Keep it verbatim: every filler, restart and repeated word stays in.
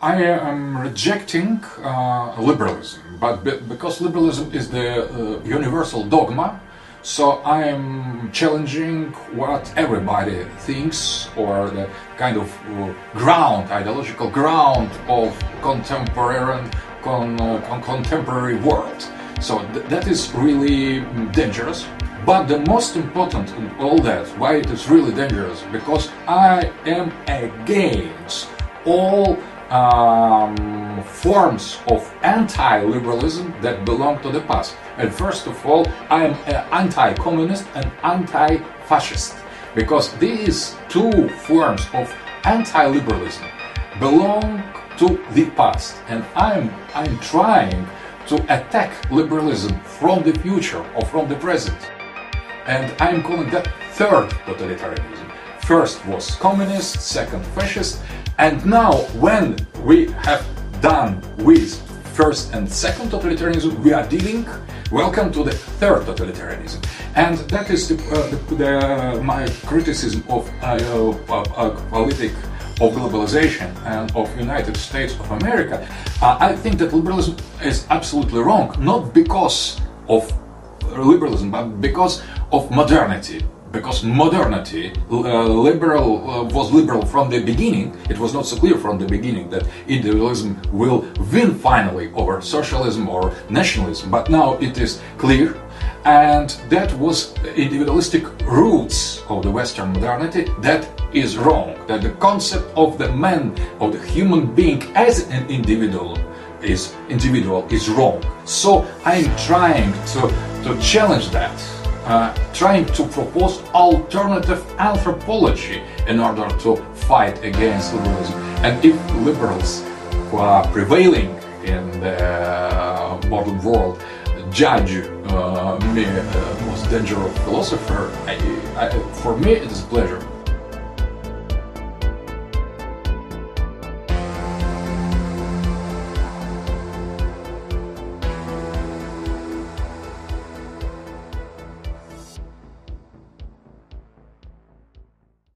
I am rejecting uh, liberalism, but be because liberalism is the uh, universal dogma, so I am challenging what everybody thinks, or the kind of uh, ground, ideological ground of contemporary, con, uh, con contemporary world. So th that is really dangerous. But the most important in all that, why it is really dangerous, because I am against all um, forms of anti-liberalism that belong to the past. And first of all, I am uh, anti-communist and anti-fascist, because these two forms of anti-liberalism belong to the past, and I'm I'm trying to attack liberalism from the future or from the present. And I'm calling that third totalitarianism. First was communist, second fascist, and now when we have done with first and second totalitarianism, we are dealing, welcome to the third totalitarianism. And that is the, uh, the, the, my criticism of uh, uh, uh, politic of globalization and of United States of America. Uh, I think that liberalism is absolutely wrong, not because of liberalism, but because of modernity. Because modernity, uh, liberal uh, was liberal from the beginning. It was not so clear from the beginning that individualism will win finally over socialism or nationalism, but now it is clear. And that was individualistic roots of the Western modernity. That is wrong. That the concept of the man, of the human being as an individual is individual is wrong. So I'm trying to, to challenge that, uh, trying to propose alternative anthropology in order to fight against liberalism. And if liberals who are prevailing in the modern world judge uh, me uh, most dangerous philosopher, I, I, for me it is a pleasure.